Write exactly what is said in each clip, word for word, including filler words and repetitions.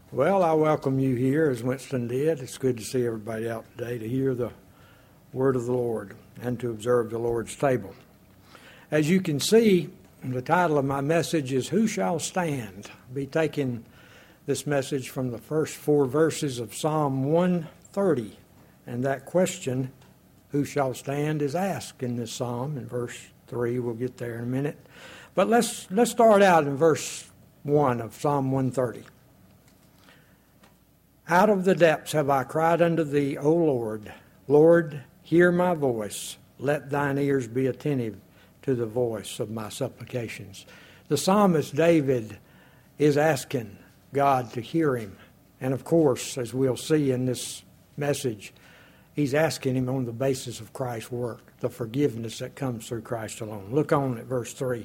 Well, I welcome you here as Winston did. It's good to see everybody out today to hear the word of the Lord and to observe the Lord's table. As you can see, the title of my message is Who Shall Stand? I'll be taking this message from the first four verses of Psalm one thirty. And that question, who shall stand, is asked in this psalm in verse three. We'll get there in a minute. But let's let's start out in verse one of Psalm one thirty. Out of the depths have I cried unto thee, O Lord. Lord, hear my voice. Let thine ears be attentive to the voice of my supplications. The psalmist David is asking God to hear him. And of course, as we'll see in this message, he's asking him on the basis of Christ's work, the forgiveness that comes through Christ alone. Look on at verse three.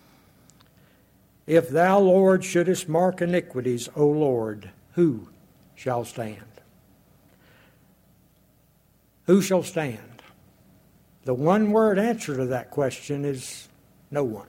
If thou, Lord, shouldest mark iniquities, O Lord, who shall stand? Who shall stand? The one-word answer to that question is no one.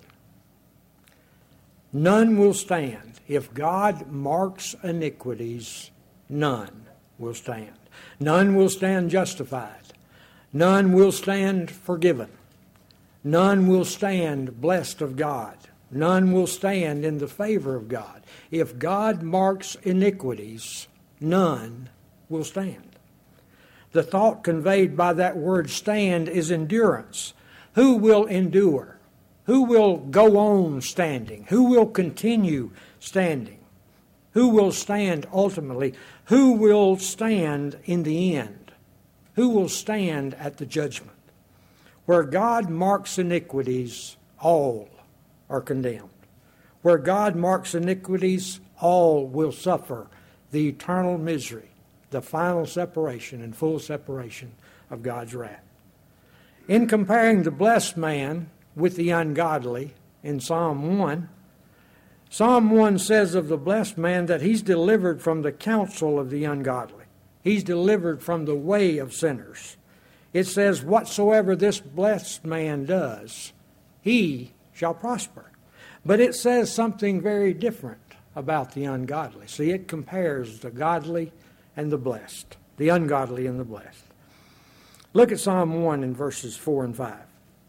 None will stand. If God marks iniquities, none will stand. None will stand justified. None will stand forgiven. None will stand blessed of God. None will stand in the favor of God. If God marks iniquities, none will stand. The thought conveyed by that word stand is endurance. Who will endure? Who will go on standing? Who will continue standing? Who will stand ultimately? Who will stand in the end? Who will stand at the judgment? Where God marks iniquities, all are condemned. Where God marks iniquities, all will suffer the eternal misery, the final separation and full separation of God's wrath. In comparing the blessed man with the ungodly in Psalm one, Psalm one says of the blessed man that he's delivered from the counsel of the ungodly. He's delivered from the way of sinners. It says, whatsoever this blessed man does, he shall prosper. But it says something very different about the ungodly. See, it compares the godly and the blessed, the ungodly and the blessed. Look at Psalm one in verses four and five.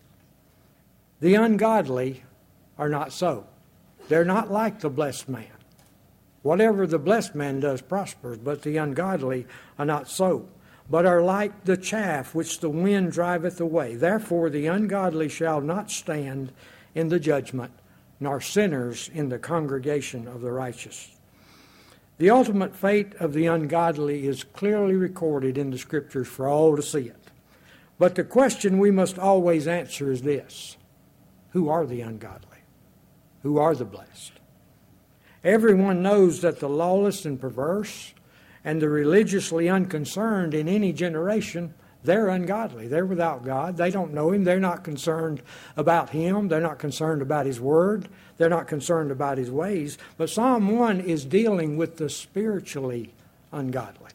The ungodly are not so. They're not like the blessed man. Whatever the blessed man does prospers, but the ungodly are not so, but are like the chaff which the wind driveth away. Therefore the ungodly shall not stand in the judgment, nor sinners in the congregation of the righteous. The ultimate fate of the ungodly is clearly recorded in the Scriptures for all to see it. But the question we must always answer is this: who are the ungodly? Who are the blessed? Everyone knows that the lawless and perverse and the religiously unconcerned in any generation, they're ungodly. They're without God. They don't know Him. They're not concerned about Him. They're not concerned about His Word. They're not concerned about His ways. But Psalm one is dealing with the spiritually ungodly.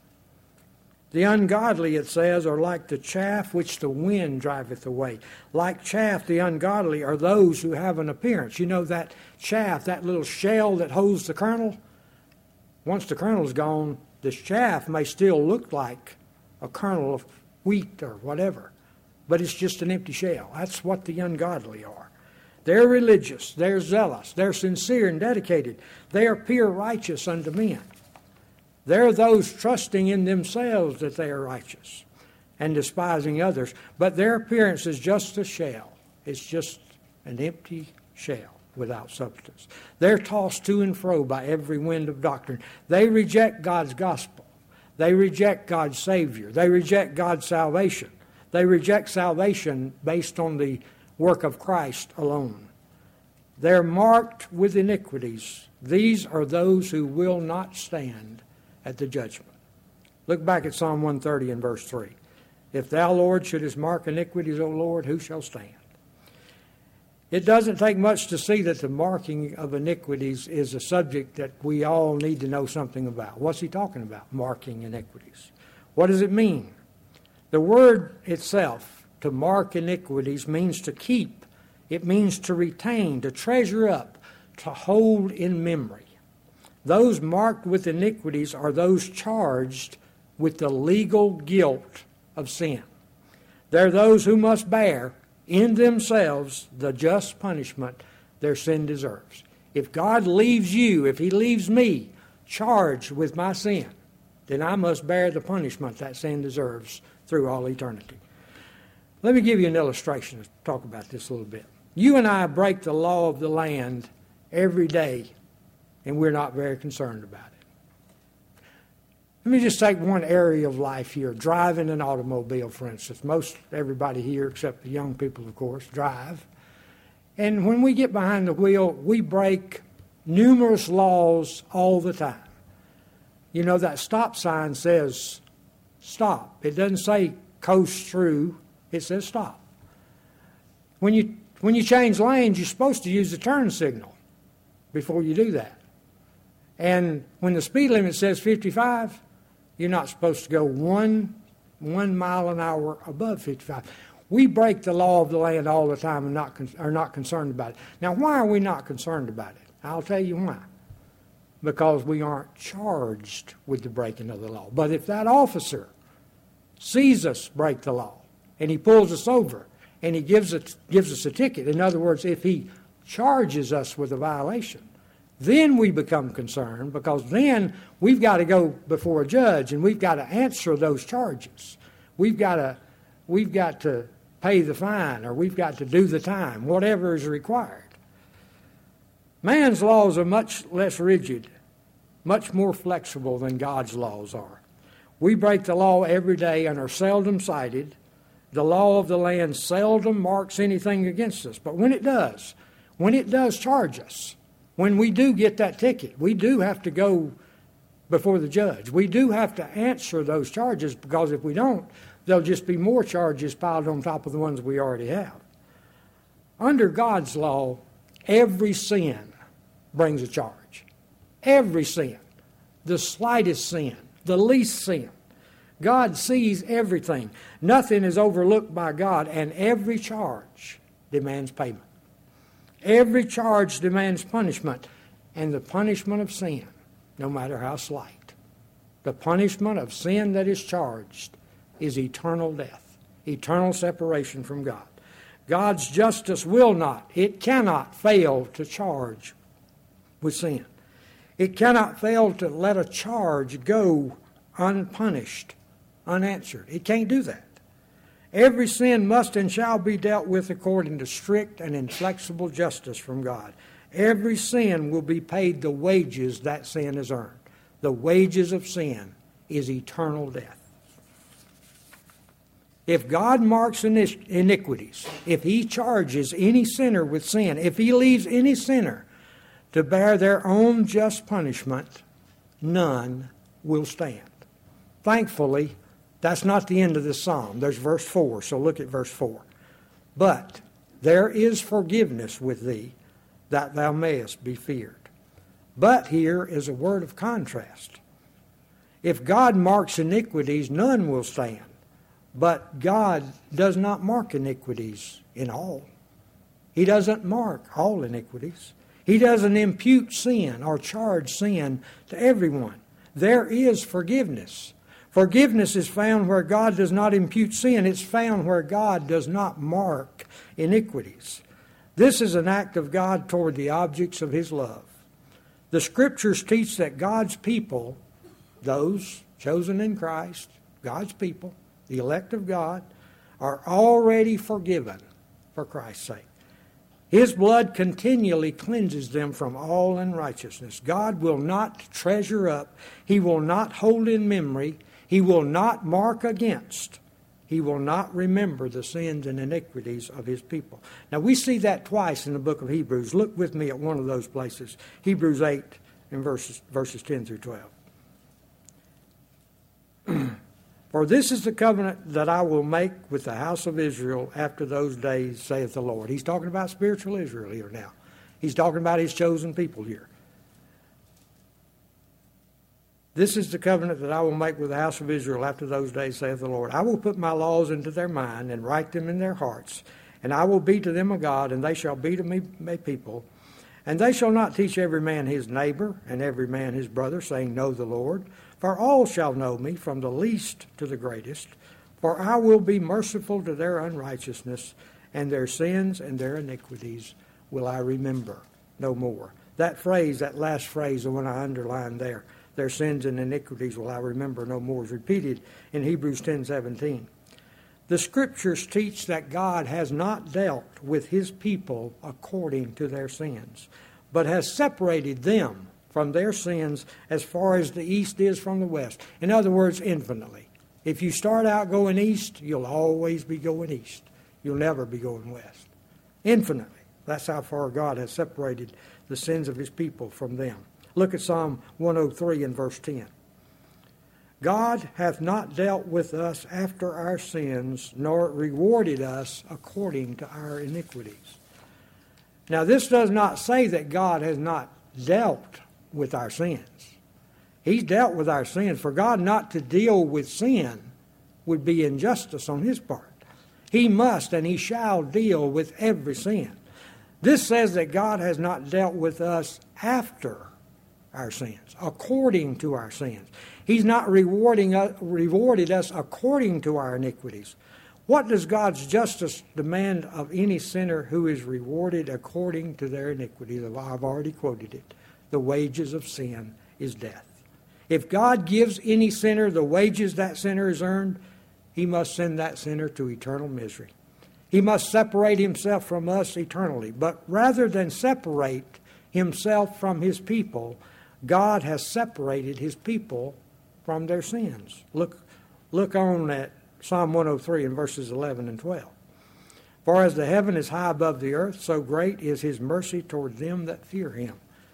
The ungodly, it says, are like the chaff which the wind driveth away. Like chaff, the ungodly are those who have an appearance. You know that chaff, that little shell that holds the kernel? Once the kernel's gone, this chaff may still look like a kernel of wheat or whatever, but it's just an empty shell. That's what the ungodly are. They're religious, they're zealous, they're sincere and dedicated. They appear righteous unto men. They're those trusting in themselves that they are righteous and despising others, but their appearance is just a shell. It's just an empty shell without substance. They're tossed to and fro by every wind of doctrine. They reject God's gospel. They reject God's Savior. They reject God's salvation. They reject salvation based on the work of Christ alone. They're marked with iniquities. These are those who will not stand at the judgment. Look back at Psalm one thirty and verse three. If thou, Lord, shouldest mark iniquities, O Lord, who shall stand? It doesn't take much to see that the marking of iniquities is a subject that we all need to know something about. What's he talking about, marking iniquities? What does it mean? The word itself, to mark iniquities, means to keep. It means to retain, to treasure up, to hold in memory. Those marked with iniquities are those charged with the legal guilt of sin. They're those who must bear in themselves the just punishment their sin deserves. If God leaves you, if He leaves me charged with my sin, then I must bear the punishment that sin deserves through all eternity. Let me give you an illustration to talk about this a little bit. You and I break the law of the land every day, and we're not very concerned about it. Let me just take one area of life here, driving an automobile, for instance. Most everybody here, except the young people, of course, drive. And when we get behind the wheel, we break numerous laws all the time. You know, that stop sign says stop. It doesn't say coast through. It says stop. When you when you change lanes, you're supposed to use the turn signal before you do that. And when the speed limit says fifty-five, you're not supposed to go one, one mile an hour above fifty-five. We break the law of the land all the time and not con- are not concerned about it. Now, why are we not concerned about it? I'll tell you why. Because we aren't charged with the breaking of the law. But if that officer sees us break the law and he pulls us over and he gives, it, gives us a ticket, in other words, if he charges us with a violation, then we become concerned, because then we've got to go before a judge and we've got to answer those charges. We've got to, we've got to pay the fine, or we've got to do the time, whatever is required. Man's laws are much less rigid, much more flexible than God's laws are. We break the law every day and are seldom cited. The law of the land seldom marks anything against us. But when it does, when it does charge us, when we do get that ticket, we do have to go before the judge. We do have to answer those charges, because if we don't, there'll just be more charges piled on top of the ones we already have. Under God's law, every sin brings a charge. Every sin. The slightest sin. The least sin. God sees everything. Nothing is overlooked by God, and every charge demands payment. Every charge demands punishment, and the punishment of sin, no matter how slight, the punishment of sin that is charged is eternal death, eternal separation from God. God's justice will not, it cannot fail to charge with sin. It cannot fail to let a charge go unpunished, unanswered. It can't do that. Every sin must and shall be dealt with according to strict and inflexible justice from God. Every sin will be paid the wages that sin has earned. The wages of sin is eternal death. If God marks iniquities, if He charges any sinner with sin, if He leaves any sinner to bear their own just punishment, none will stand. Thankfully, that's not the end of this psalm. There's verse four, so look at verse four. But there is forgiveness with thee, that thou mayest be feared. But here is a word of contrast. If God marks iniquities, none will stand. But God does not mark iniquities in all. He doesn't mark all iniquities. He doesn't impute sin or charge sin to everyone. There is forgiveness. Forgiveness is found where God does not impute sin. It's found where God does not mark iniquities. This is an act of God toward the objects of His love. The Scriptures teach that God's people, those chosen in Christ, God's people, the elect of God, are already forgiven for Christ's sake. His blood continually cleanses them from all unrighteousness. God will not treasure up. He will not hold in memory. He will not mark against. He will not remember the sins and iniquities of His people. Now, we see that twice in the book of Hebrews. Look with me at one of those places. Hebrews eight and verses, verses ten through twelve. For this is the covenant that I will make with the house of Israel after those days, saith the Lord. He's talking about spiritual Israel here now. He's talking about His chosen people here. This is the covenant that I will make with the house of Israel after those days, saith the Lord. I will put my laws into their mind and write them in their hearts. And I will be to them a God, and they shall be to me a people. And they shall not teach every man his neighbor and every man his brother, saying, Know the Lord. For all shall know me, from the least to the greatest. For I will be merciful to their unrighteousness, and their sins and their iniquities will I remember no more. That phrase, that last phrase, the one I underlined there, their sins and iniquities will I remember no more, is repeated in Hebrews ten seventeen. The Scriptures teach that God has not dealt with His people according to their sins, but has separated them from their sins as far as the east is from the west. In other words, infinitely. If you start out going east, you'll always be going east. You'll never be going west. Infinitely. That's how far God has separated the sins of His people from them. Look at Psalm one oh three and verse ten. God hath not dealt with us after our sins, nor rewarded us according to our iniquities. Now, this does not say that God has not dealt with our sins. He's dealt with our sins. For God not to deal with sin would be injustice on His part. He must and He shall deal with every sin. This says that God has not dealt with us after our sins, according to our sins. He's not rewarding us, rewarded us according to our iniquities. What does God's justice demand of any sinner who is rewarded according to their iniquities? I've already quoted it. The wages of sin is death. If God gives any sinner the wages that sinner has earned, He must send that sinner to eternal misery. He must separate himself from us eternally. But rather than separate Himself from His people, God has separated His people from their sins. Look, look on at Psalm one oh three in verses eleven and twelve. For as the heaven is high above the earth, so great is His mercy toward them that fear Him.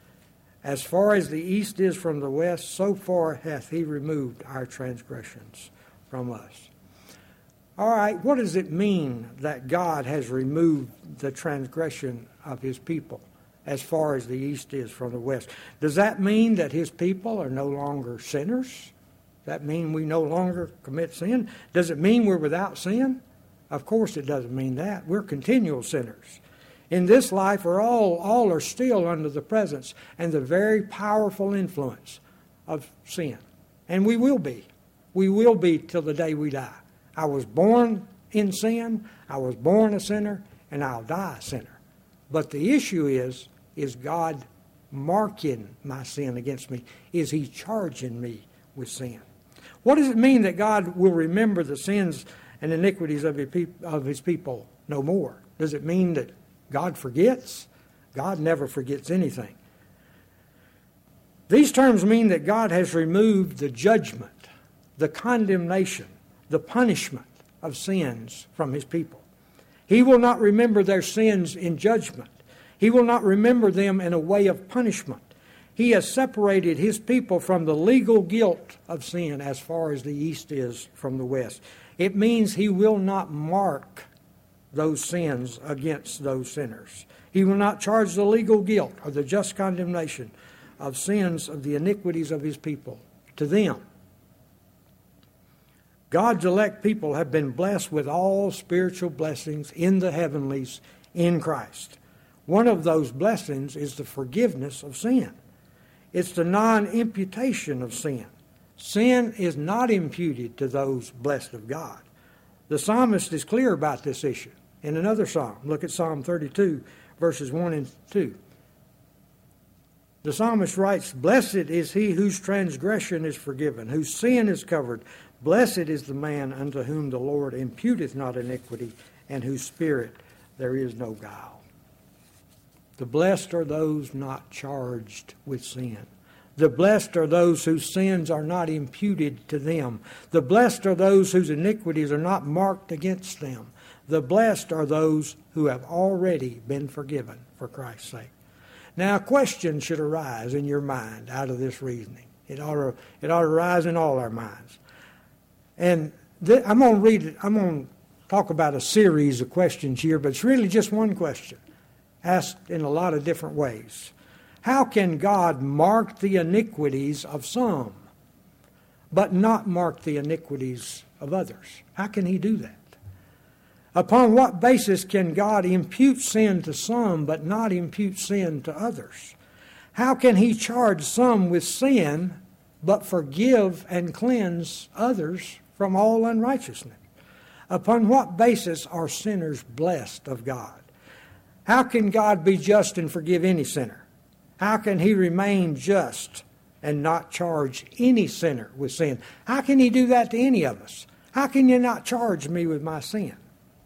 As far as the east is from the west, so far hath He removed our transgressions from us. All right, what does it mean that God has removed the transgression of His people as far as the east is from the west? Does that mean that His people are no longer sinners? Does that mean we no longer commit sin? Does it mean we're without sin? Of course it doesn't mean that. We're continual sinners. In this life, we're all, all are still under the presence and the very powerful influence of sin. And we will be. We will be till the day we die. I was born in sin, I was born a sinner, and I'll die a sinner. But the issue is, is God marking my sin against me? Is He charging me with sin? What does it mean that God will remember the sins and iniquities of His people no more? Does it mean that God forgets? God never forgets anything. These terms mean that God has removed the judgment, the condemnation, the punishment of sins from His people. He will not remember their sins in judgment. He will not remember them in a way of punishment. He has separated His people from the legal guilt of sin as far as the east is from the west. It means He will not mark those sins against those sinners. He will not charge the legal guilt or the just condemnation of sins of the iniquities of His people to them. God's elect people have been blessed with all spiritual blessings in the heavenlies in Christ. One of those blessings is the forgiveness of sin. It's the non-imputation of sin. Sin is not imputed to those blessed of God. The psalmist is clear about this issue in another psalm. Look at Psalm thirty-two, verses one and two. The psalmist writes, Blessed is he whose transgression is forgiven, whose sin is covered. Blessed is the man unto whom the Lord imputeth not iniquity, and whose spirit there is no guile. The blessed are those not charged with sin. The blessed are those whose sins are not imputed to them. The blessed are those whose iniquities are not marked against them. The blessed are those who have already been forgiven for Christ's sake. Now, a question should arise in your mind out of this reasoning. It ought to, it ought to arise in all our minds. And th- I'm going to read it. I'm going to talk about a series of questions here, but it's really just one question, asked in a lot of different ways. How can God mark the iniquities of some, but not mark the iniquities of others? How can He do that? Upon what basis can God impute sin to some but not impute sin to others? How can he charge some with sin but forgive and cleanse others from all unrighteousness? Upon what basis are sinners blessed of God? How can God be just and forgive any sinner? How can he remain just and not charge any sinner with sin? How can he do that to any of us? How can you not charge me with my sin?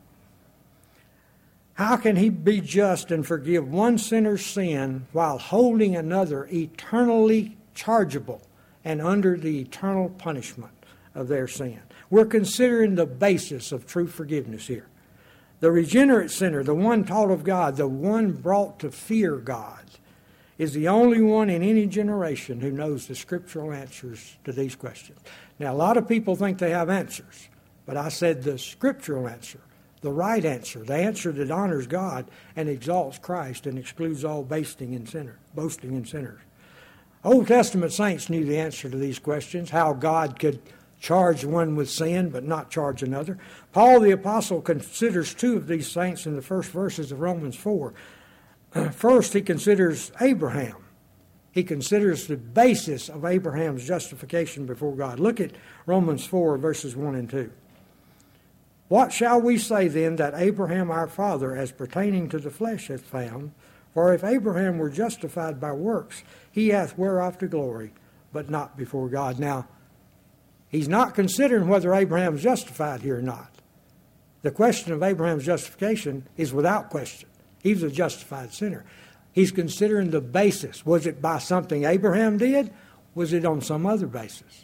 How can he be just and forgive one sinner's sin while holding another eternally chargeable and under the eternal punishment of their sin? We're considering the basis of true forgiveness here. The regenerate sinner, the one taught of God, the one brought to fear God, is the only one in any generation who knows the scriptural answers to these questions. Now, a lot of people think they have answers, but I said the scriptural answer, the right answer, the answer that honors God and exalts Christ and excludes all boasting in sinners, boasting in sinners. Old Testament saints knew the answer to these questions, how God could charge one with sin but not charge another. Paul the Apostle considers two of these saints in the first verses of Romans four. First, he considers Abraham. He considers the basis of Abraham's justification before God. Look at Romans four, verses one and two. What shall we say then that Abraham our father, as pertaining to the flesh, hath found? For if Abraham were justified by works, he hath whereof to glory, but not before God. Now, he's not considering whether Abraham's justified here or not. The question of Abraham's justification is without question. He's a justified sinner. He's considering the basis. Was it by something Abraham did? Was it on some other basis?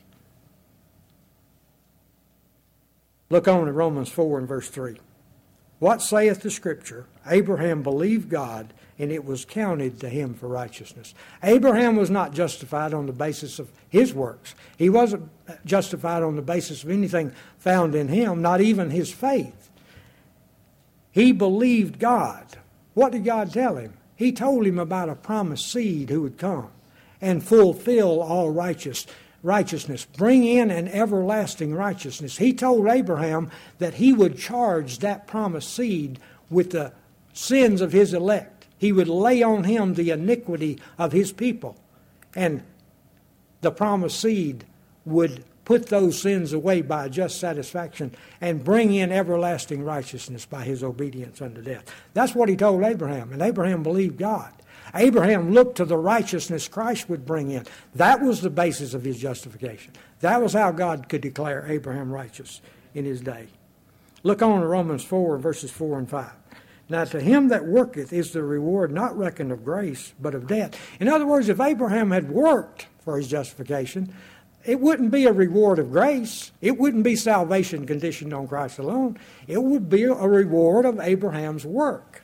Look on at Romans four and verse three. What saith the Scripture? Abraham believed God, and it was counted to him for righteousness. Abraham was not justified on the basis of his works. He wasn't justified on the basis of anything found in him, not even his faith. He believed God. What did God tell him? He told him about a promised seed who would come and fulfill all righteous, righteousness, bring in an everlasting righteousness. He told Abraham that he would charge that promised seed with the sins of his elect. He would lay on him the iniquity of his people. And the promised seed would put those sins away by just satisfaction and bring in everlasting righteousness by his obedience unto death. That's what he told Abraham, and Abraham believed God. Abraham looked to the righteousness Christ would bring in. That was the basis of his justification. That was how God could declare Abraham righteous in his day. Look on to Romans four, verses four and five. Now to him that worketh is the reward not reckoned of grace, but of debt. In other words, if Abraham had worked for his justification, it wouldn't be a reward of grace. It wouldn't be salvation conditioned on Christ alone. It would be a reward of Abraham's work.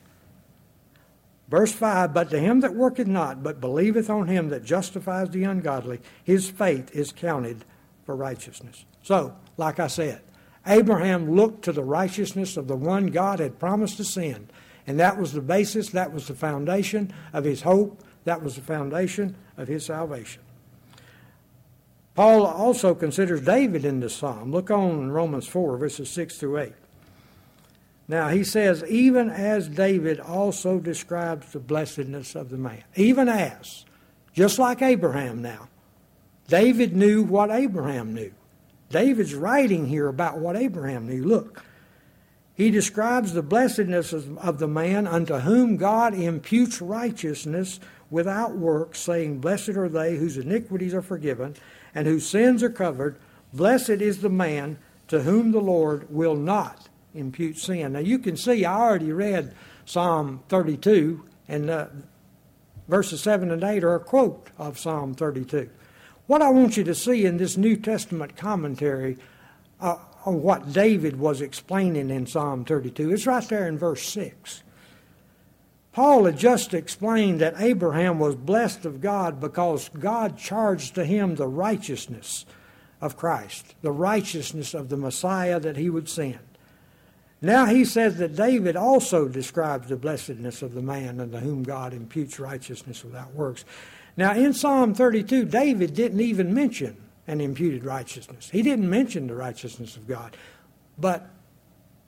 Verse five, but to him that worketh not, but believeth on him that justifies the ungodly, his faith is counted for righteousness. So, like I said, Abraham looked to the righteousness of the one God had promised to send. And that was the basis, that was the foundation of his hope, that was the foundation of his salvation. Paul also considers David in this psalm. Look on in Romans four, verses six through eight. Now he says, even as David also describes the blessedness of the man. Even as. Just like Abraham now. David knew what Abraham knew. David's writing here about what Abraham knew. Look. He describes the blessedness of the man unto whom God imputes righteousness without works, saying, blessed are they whose iniquities are forgiven and whose sins are covered. Blessed is the man to whom the Lord will not impute sin. Now you can see I already read Psalm thirty-two, and uh, verses seven and eight are a quote of Psalm thirty-two. What I want you to see in this New Testament commentary uh, on what David was explaining in Psalm thirty-two, it's right there in verse six. Paul had just explained that Abraham was blessed of God because God charged to him the righteousness of Christ, the righteousness of the Messiah that he would send. Now he says that David also describes the blessedness of the man unto whom God imputes righteousness without works. Now in Psalm thirty-two, David didn't even mention an imputed righteousness. He didn't mention the righteousness of God. But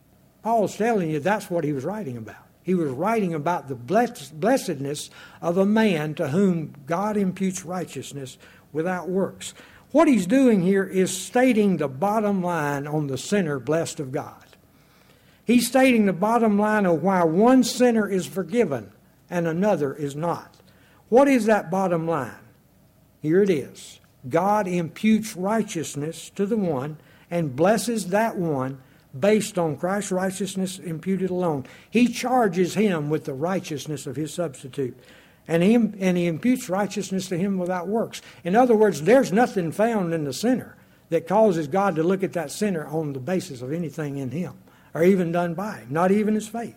Paul's telling you that's what he was writing about. He was writing about the blessedness of a man to whom God imputes righteousness without works. What he's doing here is stating the bottom line on the sinner blessed of God. He's stating the bottom line of why one sinner is forgiven and another is not. What is that bottom line? Here it is. God imputes righteousness to the one and blesses that one based on Christ's righteousness imputed alone. He charges him with the righteousness of his substitute. And he, and he imputes righteousness to him without works. In other words, there's nothing found in the sinner that causes God to look at that sinner on the basis of anything in him, or even done by him, not even his faith.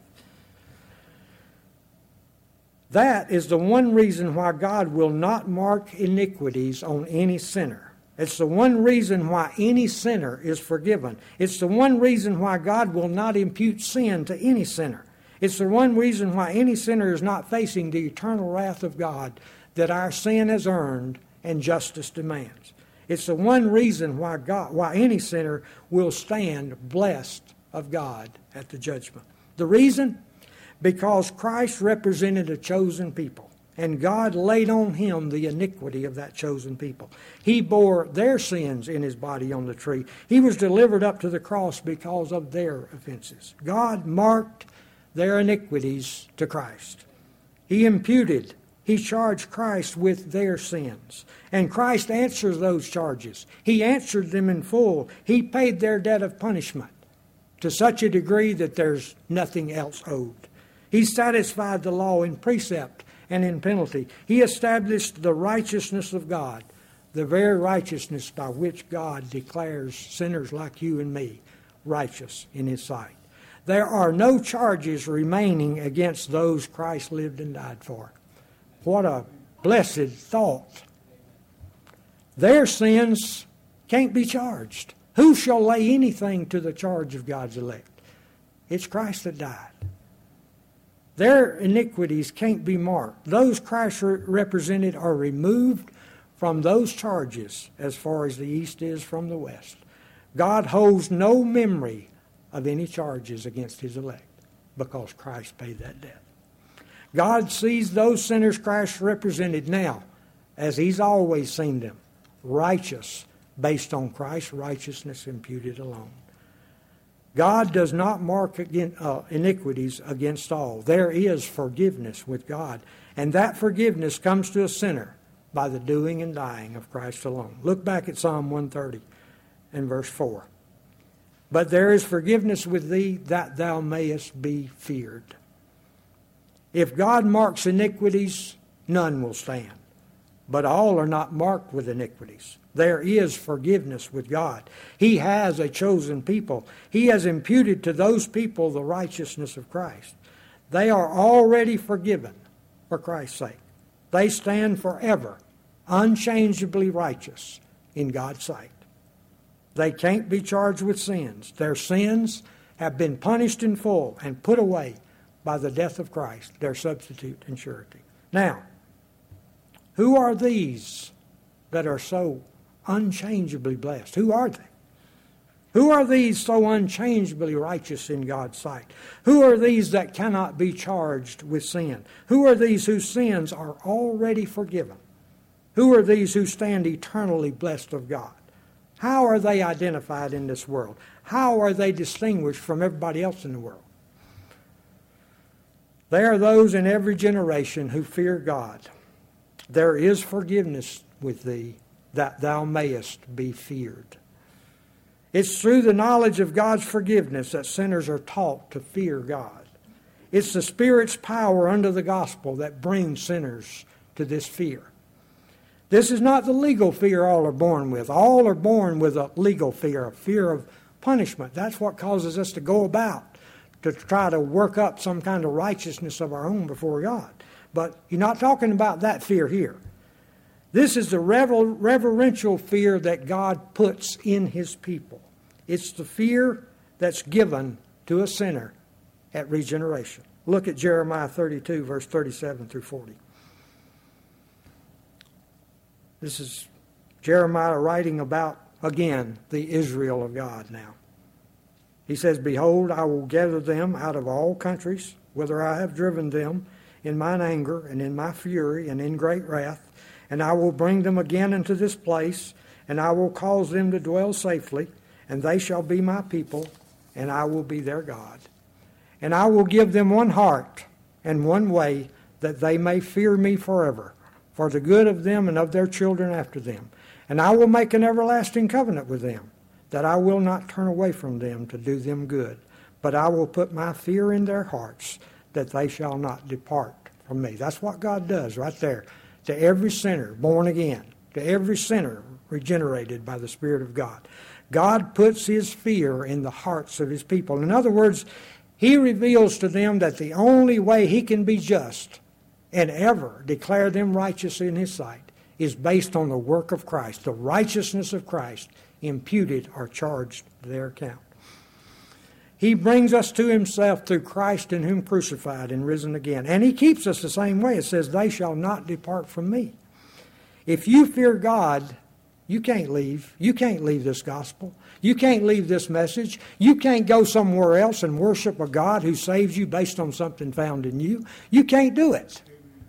That is the one reason why God will not mark iniquities on any sinner. It's the one reason why any sinner is forgiven. It's the one reason why God will not impute sin to any sinner. It's the one reason why any sinner is not facing the eternal wrath of God that our sin has earned and justice demands. It's the one reason why God, why any sinner will stand blessed of God at the judgment. The reason? Because Christ represented a chosen people, and God laid on him the iniquity of that chosen people. He bore their sins in his body on the tree. He was delivered up to the cross because of their offenses. God marked their iniquities to Christ. He imputed, he charged Christ with their sins. And Christ answers those charges. He answered them in full. He paid their debt of punishment to such a degree that there's nothing else owed. He satisfied the law in precept and in penalty. He established the righteousness of God, the very righteousness by which God declares sinners like you and me righteous in his sight. There are no charges remaining against those Christ lived and died for. What a blessed thought. Their sins can't be charged. Who shall lay anything to the charge of God's elect? It's Christ that died. Their iniquities can't be marked. Those Christ represented are removed from those charges as far as the east is from the west. God holds no memory of any charges against his elect because Christ paid that debt. God sees those sinners Christ represented now as he's always seen them, righteous based on Christ's righteousness imputed alone. God does not mark against, uh, iniquities against all. There is forgiveness with God, and that forgiveness comes to a sinner by the doing and dying of Christ alone. Look back at Psalm one thirty and verse four. But there is forgiveness with thee that thou mayest be feared. If God marks iniquities, none will stand. But all are not marked with iniquities. There is forgiveness with God. He has a chosen people. He has imputed to those people the righteousness of Christ. They are already forgiven for Christ's sake. They stand forever, unchangeably righteous in God's sight. They can't be charged with sins. Their sins have been punished in full and put away by the death of Christ, their substitute and surety. Now, who are these that are so unchangeably blessed? Who are they? Who are these so unchangeably righteous in God's sight? Who are these that cannot be charged with sin? Who are these whose sins are already forgiven? Who are these who stand eternally blessed of God? How are they identified in this world? How are they distinguished from everybody else in the world? They are those in every generation who fear God. There is forgiveness with thee, that thou mayest be feared. It's through the knowledge of God's forgiveness that sinners are taught to fear God. It's the Spirit's power under the gospel that brings sinners to this fear. This is not the legal fear all are born with. All are born with a legal fear, a fear of punishment. That's what causes us to go about, to try to work up some kind of righteousness of our own before God. But you're not talking about that fear here. This is the rever- reverential fear that God puts in his people. It's the fear that's given to a sinner at regeneration. Look at Jeremiah thirty-two, verse thirty-seven through forty. This is Jeremiah writing about, again, the Israel of God now. He says, Behold, I will gather them out of all countries, whither I have driven them in mine anger and in my fury and in great wrath, and I will bring them again into this place, and I will cause them to dwell safely, and they shall be my people, and I will be their God. And I will give them one heart and one way, that they may fear me forever, for the good of them and of their children after them. And I will make an everlasting covenant with them, that I will not turn away from them to do them good, but I will put my fear in their hearts, that they shall not depart from me. That's what God does right there. To every sinner born again, to every sinner regenerated by the Spirit of God, God puts His fear in the hearts of His people. In other words, He reveals to them that the only way He can be just and ever declare them righteous in His sight is based on the work of Christ, the righteousness of Christ imputed or charged to their account. He brings us to Himself through Christ, in whom crucified and risen again. And He keeps us the same way. It says, they shall not depart from me. If you fear God, you can't leave. You can't leave this gospel. You can't leave this message. You can't go somewhere else and worship a God who saves you based on something found in you. You can't do it.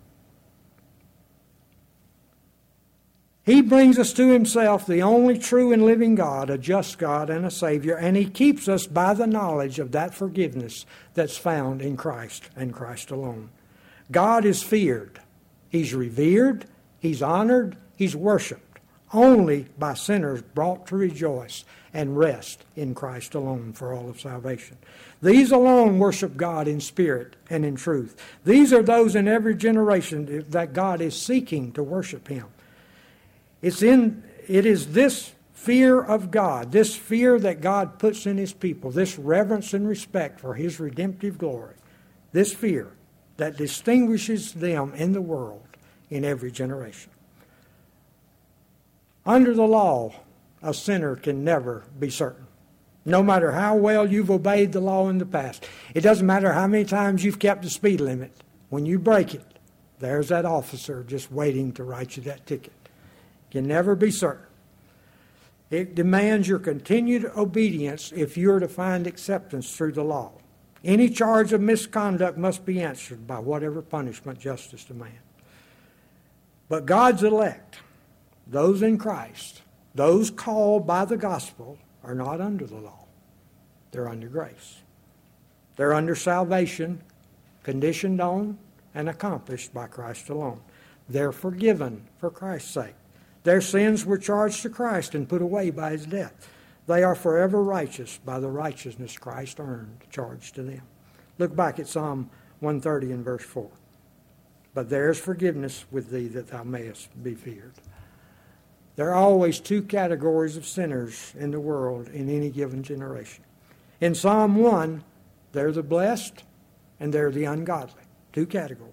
He brings us to Himself, the only true and living God, a just God and a Savior, and He keeps us by the knowledge of that forgiveness that's found in Christ and Christ alone. God is feared. He's revered. He's honored. He's worshipped only by sinners brought to rejoice and rest in Christ alone for all of salvation. These alone worship God in spirit and in truth. These are those in every generation that God is seeking to worship Him. It's in, it is this fear of God, this fear that God puts in His people, this reverence and respect for His redemptive glory, this fear that distinguishes them in the world in every generation. Under the law, a sinner can never be certain. No matter how well you've obeyed the law in the past. It doesn't matter how many times you've kept the speed limit. When you break it, there's that officer just waiting to write you that ticket. Can never be certain. It demands your continued obedience if you are to find acceptance through the law. Any charge of misconduct must be answered by whatever punishment justice demands. But God's elect, those in Christ, those called by the gospel, are not under the law. They're under grace. They're under salvation, conditioned on and accomplished by Christ alone. They're forgiven for Christ's sake. Their sins were charged to Christ and put away by His death. They are forever righteous by the righteousness Christ earned, charged to them. Look back at Psalm one thirty and verse four. But there is forgiveness with thee, that thou mayest be feared. There are always two categories of sinners in the world in any given generation. In Psalm one, they're the blessed and they're the ungodly. Two categories.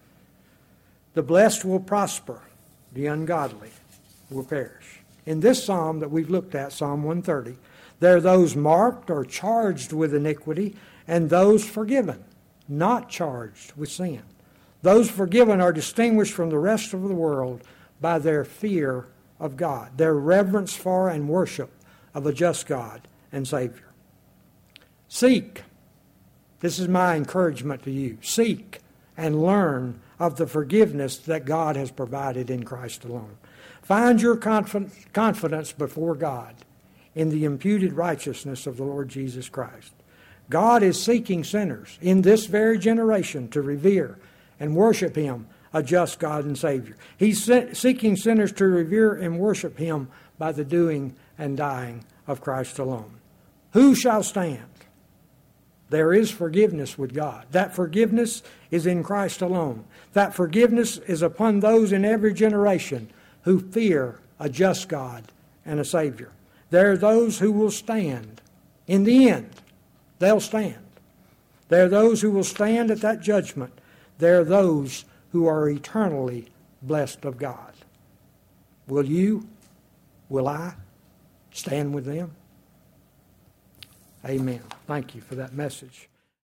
The blessed will prosper. The ungodly will perish. In this psalm that we've looked at, Psalm one thirty, there are those marked or charged with iniquity and those forgiven, not charged with sin. Those forgiven are distinguished from the rest of the world by their fear of God, their reverence for and worship of a just God and Savior. Seek. This is my encouragement to you. Seek and learn of the forgiveness that God has provided in Christ alone. Find your conf- confidence before God in the imputed righteousness of the Lord Jesus Christ. God is seeking sinners in this very generation to revere and worship Him, a just God and Savior. He's seeking sinners to revere and worship Him by the doing and dying of Christ alone. Who shall stand? There is forgiveness with God. That forgiveness is in Christ alone. That forgiveness is upon those in every generation who fear a just God and a Savior. There are those who will stand. In the end, they'll stand. There are those who will stand at that judgment. There are those who are eternally blessed of God. Will you, will I stand with them? Amen. Thank you for that message.